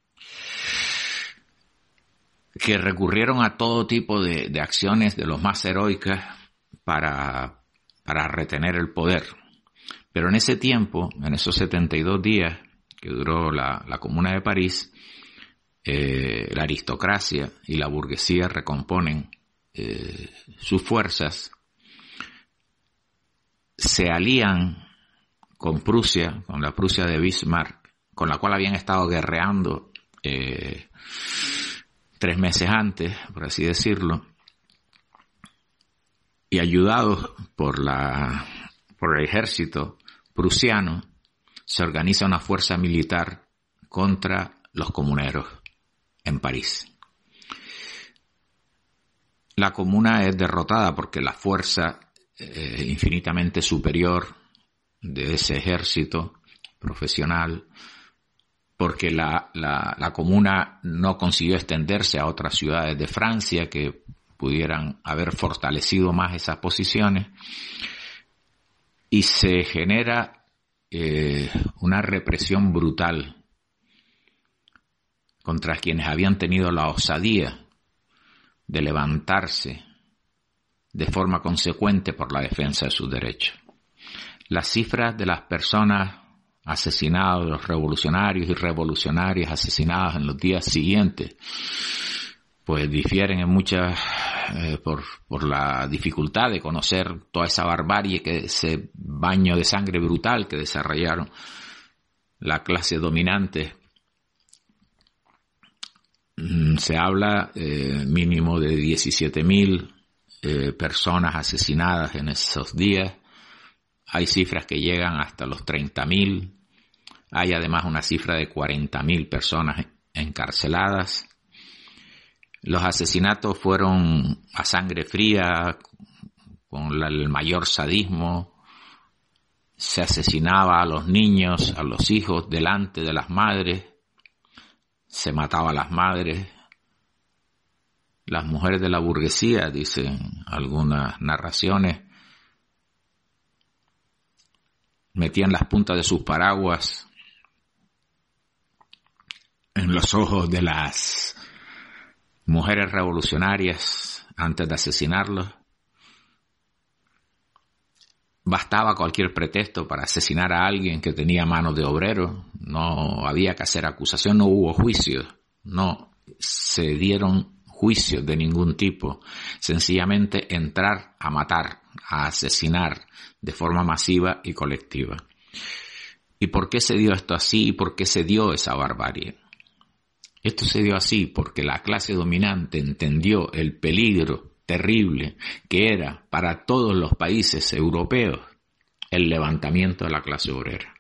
que recurrieron a todo tipo de acciones de los más heroicas para retener el poder. Pero en ese tiempo, en esos 72 días que duró la Comuna de París, la aristocracia y la burguesía recomponen sus fuerzas, se alían con Prusia, con la Prusia de Bismarck, con la cual habían estado guerreando 3 meses antes, por así decirlo, y ayudados por el ejército prusiano, se organiza una fuerza militar contra los comuneros en París. La Comuna es derrotada porque la fuerza infinitamente superior de ese ejército profesional, porque la Comuna no consiguió extenderse a otras ciudades de Francia que pudieran haber fortalecido más esas posiciones, y se genera una represión brutal contra quienes habían tenido la osadía de levantarse de forma consecuente por la defensa de sus derechos. Las cifras de las personas asesinadas, los revolucionarios y revolucionarias asesinadas en los días siguientes, pues difieren en muchas, por la dificultad de conocer toda esa barbarie, ese baño de sangre brutal que desarrollaron la clase dominante. Se habla mínimo de 17.000 personas asesinadas en esos días. Hay cifras que llegan hasta los 30.000. Hay además una cifra de 40.000 personas encarceladas. Los asesinatos fueron a sangre fría, con el mayor sadismo. Se asesinaba a los niños, a los hijos delante de las madres. Se mataba a las madres. Las mujeres de la burguesía, dicen algunas narraciones, metían las puntas de sus paraguas en los ojos de las mujeres revolucionarias antes de asesinarlos. Bastaba cualquier pretexto para asesinar a alguien que tenía manos de obrero. No había que hacer acusación, no hubo juicios, no se dieron juicios de ningún tipo. Sencillamente entrar a matar, a asesinar de forma masiva y colectiva. ¿Y por qué se dio esto así? ¿Y por qué se dio esa barbarie? Esto se dio así porque la clase dominante entendió el peligro terrible que era para todos los países europeos el levantamiento de la clase obrera.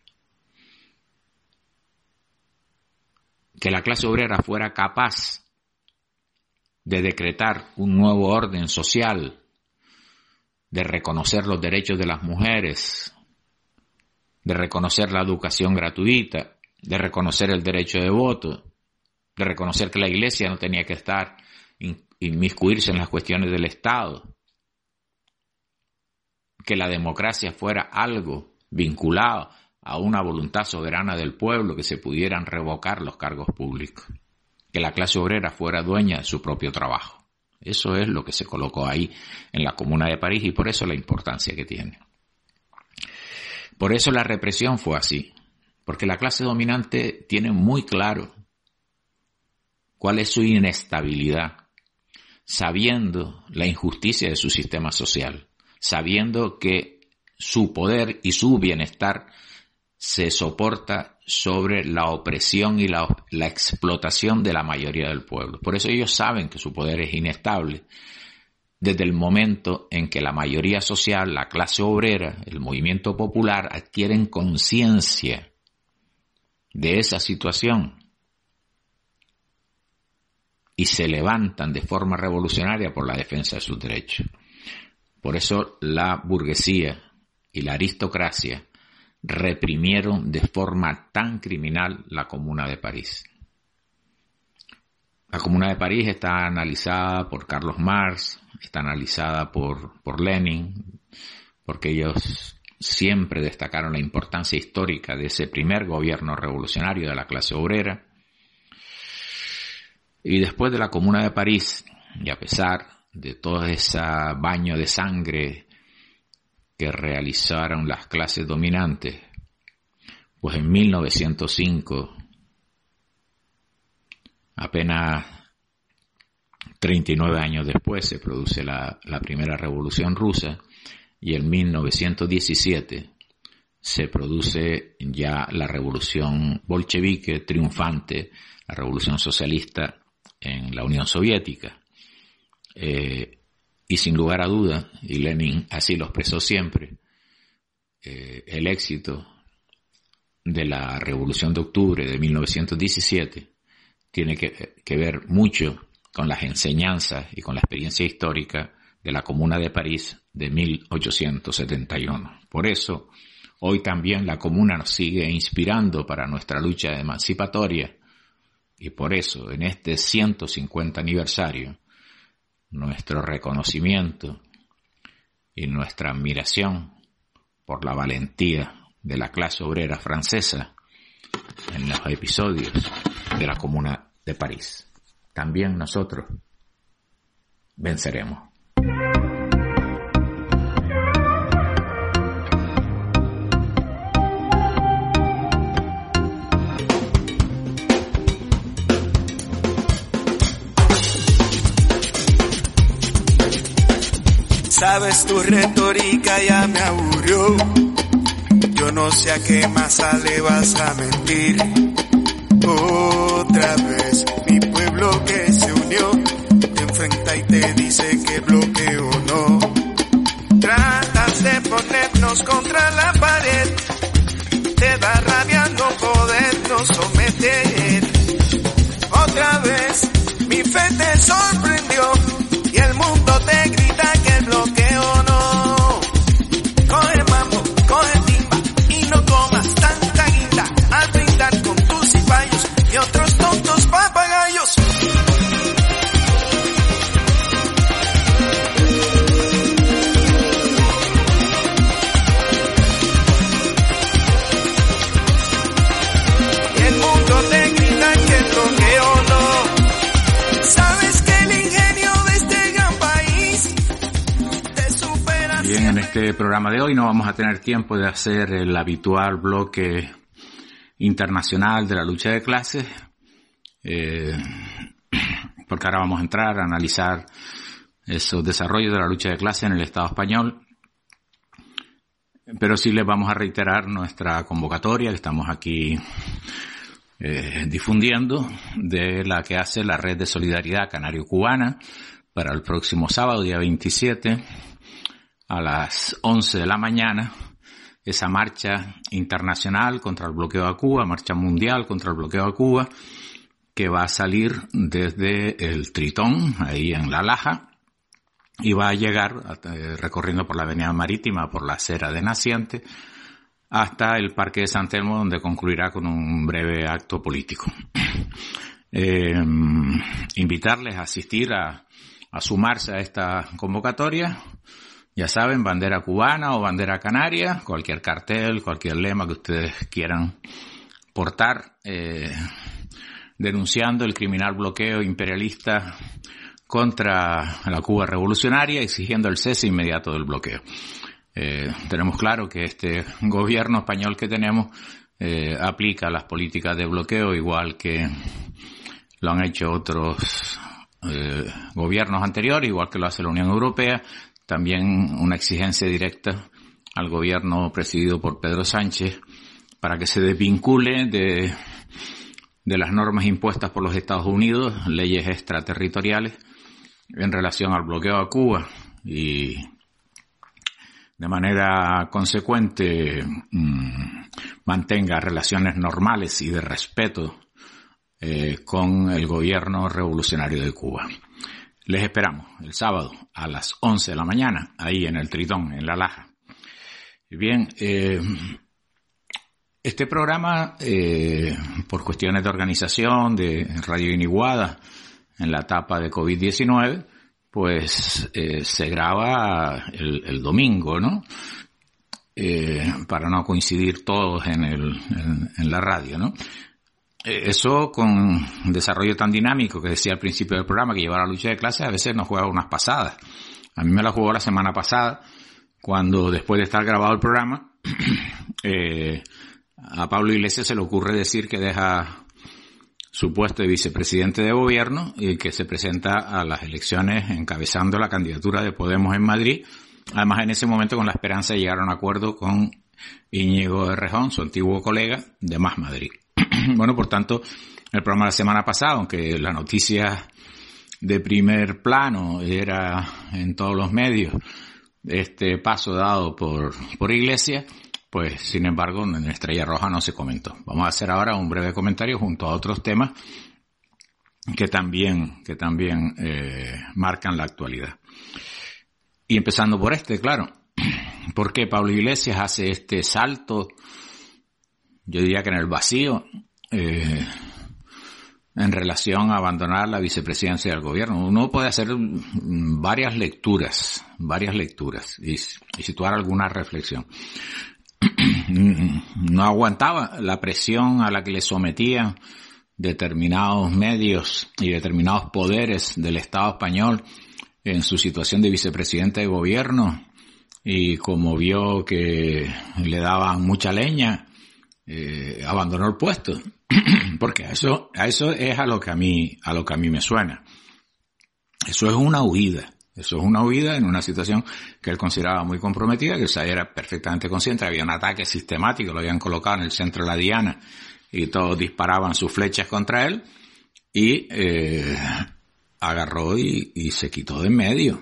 Que la clase obrera fuera capaz de decretar un nuevo orden social, de reconocer los derechos de las mujeres, de reconocer la educación gratuita, de reconocer el derecho de voto, de reconocer que la Iglesia no tenía que estar inmiscuirse en las cuestiones del Estado, que la democracia fuera algo vinculado a una voluntad soberana del pueblo, que se pudieran revocar los cargos públicos, que la clase obrera fuera dueña de su propio trabajo. Eso es lo que se colocó ahí en la Comuna de París y por eso la importancia que tiene. Por eso la represión fue así, porque la clase dominante tiene muy claro cuál es su inestabilidad, sabiendo la injusticia de su sistema social, sabiendo que su poder y su bienestar se soporta sobre la opresión y la explotación de la mayoría del pueblo. Por eso ellos saben que su poder es inestable desde el momento en que la mayoría social, la clase obrera, el movimiento popular adquieren conciencia de esa situación y se levantan de forma revolucionaria por la defensa de sus derechos. Por eso la burguesía y la aristocracia reprimieron de forma tan criminal la Comuna de París. La Comuna de París está analizada por Carlos Marx, está analizada por Lenin, porque ellos siempre destacaron la importancia histórica de ese primer gobierno revolucionario de la clase obrera. Y después de la Comuna de París, y a pesar de todo ese baño de sangre que realizaron las clases dominantes, pues en 1905, apenas 39 años después, se produce la primera Revolución Rusa, y en 1917 se produce ya la Revolución Bolchevique triunfante, la Revolución Socialista en la Unión Soviética. Y sin lugar a duda, y Lenin así lo expresó siempre, el éxito de la Revolución de Octubre de 1917 tiene que ver mucho con las enseñanzas y con la experiencia histórica de la Comuna de París de 1871. Por eso, hoy también la Comuna nos sigue inspirando para nuestra lucha emancipatoria, y por eso, en este 150 aniversario, nuestro reconocimiento y nuestra admiración por la valentía de la clase obrera francesa en los episodios de la Comuna de París. También nosotros venceremos. Sabes, tu retórica ya me aburrió. Yo no sé a qué masa le vas a mentir. Otra vez, mi pueblo que se unió, te enfrenta y te dice que bloqueo no. Tratas de ponernos contra la pared, te da rabia no podernos someter. Otra vez, mi fe te sorprendió y el mundo te grita que bloqueo no. Coge mambo, coge timba y no comas tanta guinda al brindar con tus cipayos y otros tontos papagayos. Y el mundo te grita que bloqueo no. Sabes que el ingenio de este gran país te supera. Bien, en este programa de hoy no vamos a tener tiempo de hacer el habitual bloque internacional de la lucha de clases, porque ahora vamos a entrar a analizar esos desarrollos de la lucha de clases en el Estado español, pero sí les vamos a reiterar nuestra convocatoria que estamos aquí difundiendo, de la que hace la Red de Solidaridad Canario-Cubana para el próximo sábado, día 27, a las 11 de la mañana, esa marcha internacional contra el bloqueo a Cuba, marcha mundial contra el bloqueo a Cuba, que va a salir desde el Tritón, ahí en La Laja, y va a llegar recorriendo por la avenida Marítima, por la acera de Naciente, hasta el Parque de San Telmo, donde concluirá con un breve acto político. Invitarles a asistir, a sumarse a esta convocatoria. Ya saben, bandera cubana o bandera canaria, cualquier cartel, cualquier lema que ustedes quieran portar, denunciando el criminal bloqueo imperialista contra la Cuba revolucionaria, exigiendo el cese inmediato del bloqueo. Tenemos claro que este gobierno español que tenemos aplica las políticas de bloqueo igual que lo han hecho otros gobiernos anteriores, igual que lo hace la Unión Europea. También una exigencia directa al gobierno presidido por Pedro Sánchez para que se desvincule de las normas impuestas por los Estados Unidos, leyes extraterritoriales, en relación al bloqueo a Cuba, y de manera consecuente mantenga relaciones normales y de respeto con el gobierno revolucionario de Cuba. Les esperamos el sábado a las 11 de la mañana, ahí en el Tritón, en La Laja. Bien, este programa, por cuestiones de organización de Radio Iniguada, en la etapa de COVID-19, pues se graba el domingo, ¿no? Para no coincidir todos en la radio, ¿no? Eso, con un desarrollo tan dinámico que decía al principio del programa, que lleva la lucha de clases, a veces nos juega unas pasadas. A mí me la jugó la semana pasada, cuando después de estar grabado el programa, a Pablo Iglesias se le ocurre decir que deja su puesto de vicepresidente de gobierno y que se presenta a las elecciones encabezando la candidatura de Podemos en Madrid. Además, en ese momento, con la esperanza de llegar a un acuerdo con Íñigo Errejón, su antiguo colega de Más Madrid. Bueno, por tanto, el programa de la semana pasada, aunque la noticia de primer plano era en todos los medios este paso dado por Iglesias, pues sin embargo en Estrella Roja no se comentó. Vamos a hacer ahora un breve comentario junto a otros temas que también marcan la actualidad. Y empezando por este, claro, ¿por qué Pablo Iglesias hace este salto? Yo diría que en el vacío, en relación a abandonar la vicepresidencia del gobierno. Uno puede hacer varias lecturas y situar alguna reflexión. No aguantaba la presión a la que le sometían determinados medios y determinados poderes del Estado español en su situación de vicepresidente de gobierno, y como vio que le daban mucha leña, abandonó el puesto. Porque a eso es a lo que a mí me suena. Eso es una huida. Eso es una huida en una situación que él consideraba muy comprometida, que él era perfectamente consciente. Había un ataque sistemático, lo habían colocado en el centro de la diana y todos disparaban sus flechas contra él, y agarró y se quitó de en medio.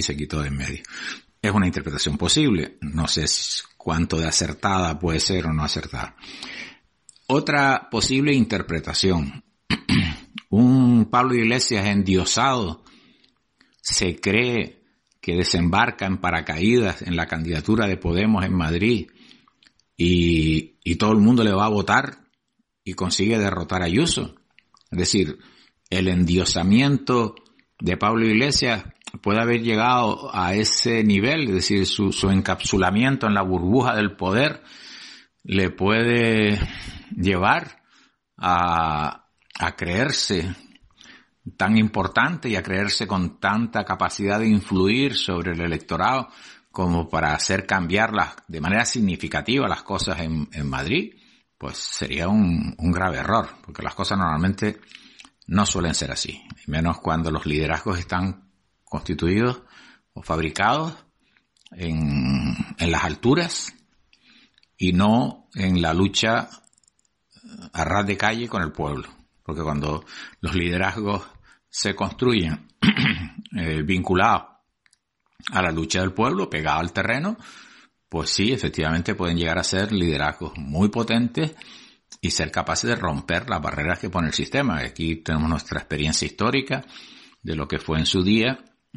Es una interpretación posible. No sé cuánto de acertada puede ser o no acertada. Otra posible interpretación. Un Pablo Iglesias endiosado se cree que desembarca en paracaídas en la candidatura de Podemos en Madrid y todo el mundo le va a votar y consigue derrotar a Ayuso. Es decir, el endiosamiento de Pablo Iglesias puede haber llegado a ese nivel, es decir, su encapsulamiento en la burbuja del poder le puede llevar a creerse tan importante y a creerse con tanta capacidad de influir sobre el electorado como para hacer cambiar de manera significativa las cosas en Madrid. Pues sería un grave error, porque las cosas normalmente no suelen ser así, y menos cuando los liderazgos están constituidos o fabricados en las alturas y no en la lucha a ras de calle con el pueblo. Porque cuando los liderazgos se construyen vinculados a la lucha del pueblo, pegados al terreno, pues sí, efectivamente pueden llegar a ser liderazgos muy potentes y ser capaces de romper las barreras que pone el sistema. Aquí tenemos nuestra experiencia histórica de lo que fue en su día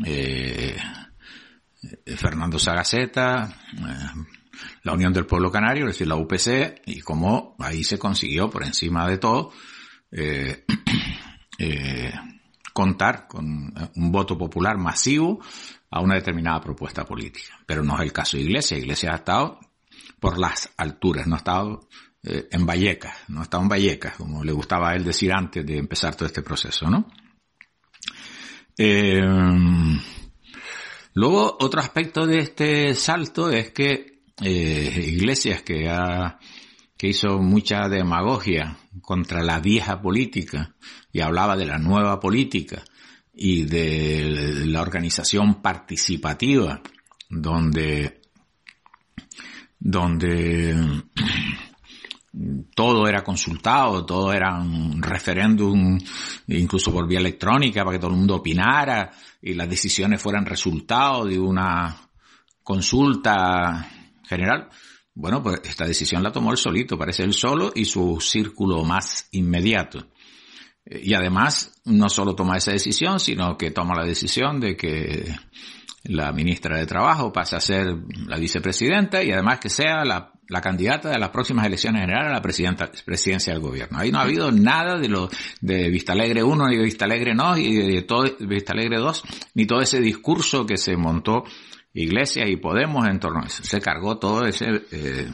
Fernando Sagaceta, la Unión del Pueblo Canario, es decir, la UPC, y cómo ahí se consiguió, por encima de todo, contar con un voto popular masivo a una determinada propuesta política. Pero no es el caso de Iglesias. Iglesias ha estado por las alturas, no ha estado en Vallecas, como le gustaba a él decir antes de empezar todo este proceso, ¿no? Luego, otro aspecto de este salto es que Iglesias, que hizo mucha demagogia contra la vieja política y hablaba de la nueva política y de la organización participativa donde todo era consultado, todo era un referéndum, incluso por vía electrónica, para que todo el mundo opinara y las decisiones fueran resultado de una consulta general. Bueno, pues esta decisión la tomó él solito, parece él solo y su círculo más inmediato. Y además, no solo toma esa decisión, sino que toma la decisión de que la ministra de Trabajo pase a ser la vicepresidenta y además que sea la candidata de las próximas elecciones generales a la presidencia del gobierno. Ahí no ha habido nada de Vistalegre 1 ni de Vistalegre no y de todo Vistalegre 2, ni todo ese discurso que se montó Iglesias y Podemos en torno a eso. Se cargó todo ese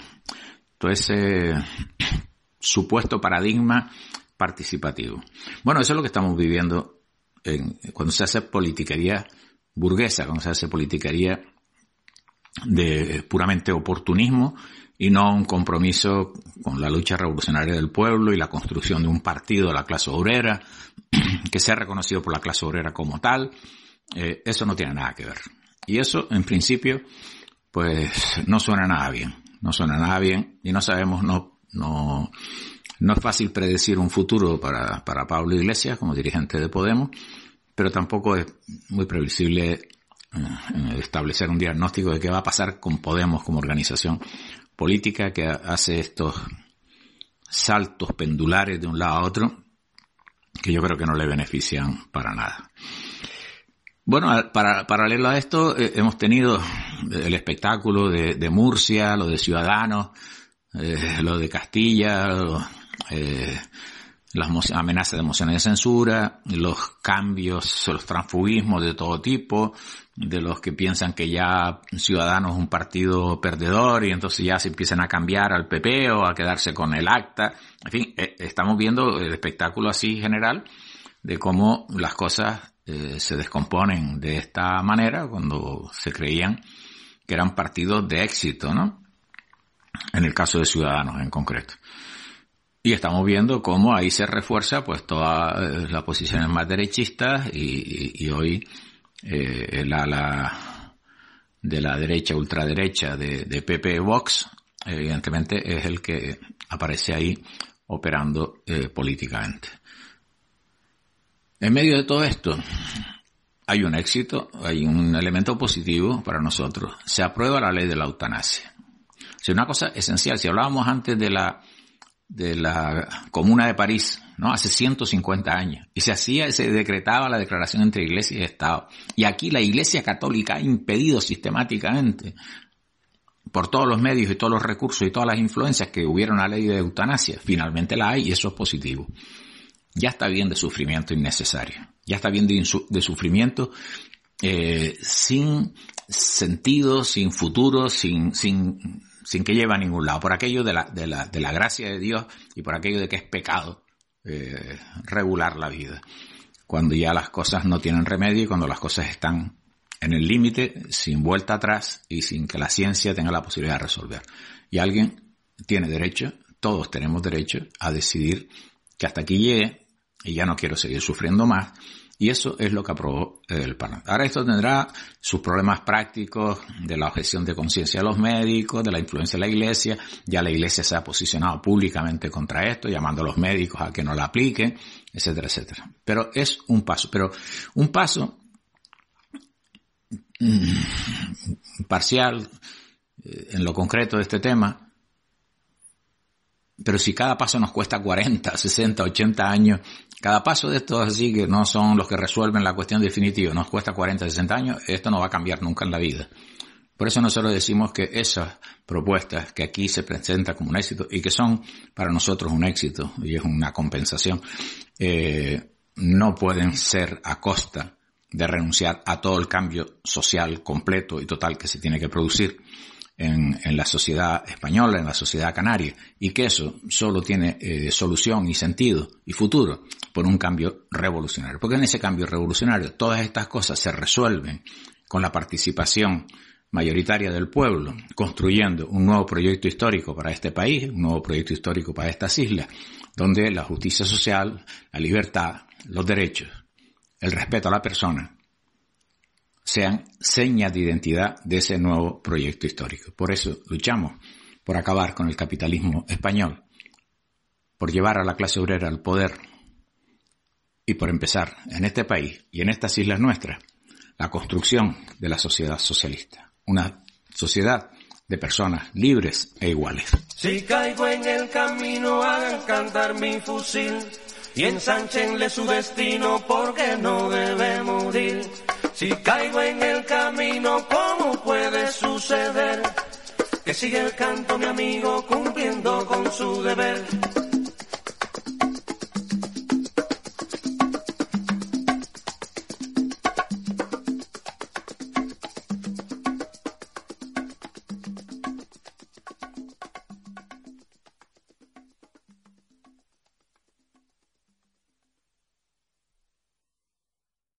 supuesto paradigma participativo. Bueno, eso es lo que estamos viviendo cuando se hace politiquería burguesa, cuando se hace politiquería de puramente oportunismo y no un compromiso con la lucha revolucionaria del pueblo y la construcción de un partido de la clase obrera que sea reconocido por la clase obrera como tal. Eso no tiene nada que ver. Y eso, en principio, pues no suena nada bien. No suena nada bien y no sabemos, no es fácil predecir un futuro para Pablo Iglesias como dirigente de Podemos, pero tampoco es muy previsible establecer un diagnóstico de qué va a pasar con Podemos como organización política que hace estos saltos pendulares de un lado a otro que yo creo que no le benefician para nada. Bueno, paralelo a esto, hemos tenido el espectáculo de Murcia, lo de Ciudadanos, lo de Castilla, las amenazas de mociones de censura, los cambios, los transfugismos de todo tipo, de los que piensan que ya Ciudadanos es un partido perdedor y entonces ya se empiezan a cambiar al PP o a quedarse con el acta. En fin, estamos viendo el espectáculo así general de cómo las cosas se descomponen de esta manera cuando se creían que eran partidos de éxito, ¿no? En el caso de Ciudadanos en concreto. Y estamos viendo cómo ahí se refuerza pues todas las posiciones más derechistas y hoy el ala de la derecha, ultraderecha de PP Vox, evidentemente es el que aparece ahí operando políticamente. En medio de todo esto hay un éxito, hay un elemento positivo para nosotros. Se aprueba la ley de la eutanasia. Es una cosa esencial. Si hablábamos antes de la Comuna de París, ¿no? Hace 150 años. Y se decretaba la declaración entre Iglesia y Estado. Y aquí la Iglesia Católica ha impedido sistemáticamente, por todos los medios y todos los recursos y todas las influencias que hubieron la ley de eutanasia. Finalmente la hay y eso es positivo. Ya está bien de sufrimiento innecesario. Ya está bien de sufrimiento sin sentido, sin futuro, sin que lleve a ningún lado, por aquello de la gracia de Dios y por aquello de que es pecado regular la vida. Cuando ya las cosas no tienen remedio y cuando las cosas están en el límite, sin vuelta atrás y sin que la ciencia tenga la posibilidad de resolver. Y alguien tiene derecho, todos tenemos derecho a decidir que hasta aquí llegue y ya no quiero seguir sufriendo más. Y eso es lo que aprobó el Parlamento. Ahora esto tendrá sus problemas prácticos de la objeción de conciencia de los médicos, de la influencia de la Iglesia. Ya la Iglesia se ha posicionado públicamente contra esto, llamando a los médicos a que no la apliquen, etcétera, etcétera. Pero es un paso. Pero un paso parcial en lo concreto de este tema. Pero si cada paso nos cuesta 40, 60, 80 años, cada paso de estos así que no son los que resuelven la cuestión definitiva, nos cuesta 40, 60 años, esto no va a cambiar nunca en la vida. Por eso nosotros decimos que esas propuestas que aquí se presentan como un éxito y que son para nosotros un éxito y es una compensación, no pueden ser a costa de renunciar a todo el cambio social completo y total que se tiene que producir en la sociedad española, en la sociedad canaria, y que eso solo tiene solución y sentido y futuro por un cambio revolucionario. Porque en ese cambio revolucionario todas estas cosas se resuelven con la participación mayoritaria del pueblo, construyendo un nuevo proyecto histórico para este país, un nuevo proyecto histórico para estas islas, donde la justicia social, la libertad, los derechos, el respeto a la persona, sean señas de identidad de ese nuevo proyecto histórico. Por eso luchamos por acabar con el capitalismo español, por llevar a la clase obrera al poder y por empezar en este país y en estas islas nuestras la construcción de la sociedad socialista, una sociedad de personas libres e iguales. Si caigo en el camino, hagan cantar mi fusil y ensanchenle su destino porque no debe morir. Si caigo en el camino, ¿cómo puede suceder? Que sigue el canto mi amigo cumpliendo con su deber.